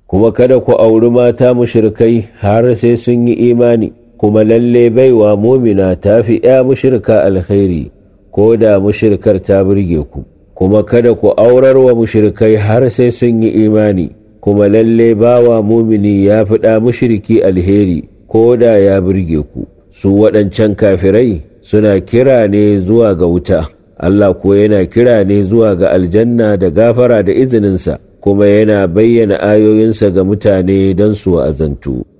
kuma kada ku auri mata mushrikai har sai sun yi imani, kuma lalle baiwa mumina ta fi ya mushrika alkhairi ko da mushrikar ta burge ku, kuma kada ku aurar wa mushrikai har sai sun yi imani, kuma lalle bawa mumini ya fi ɗa mushriki alheri ko da ya burge ku. Su waɗancan kafirai suna kira ne zuwa ga wuta, Allah ko yana kira ne zuwa ga aljanna da gafara da izininsa, kuma yana bayyana ayoyinsa ga mutane don su wa'azantu.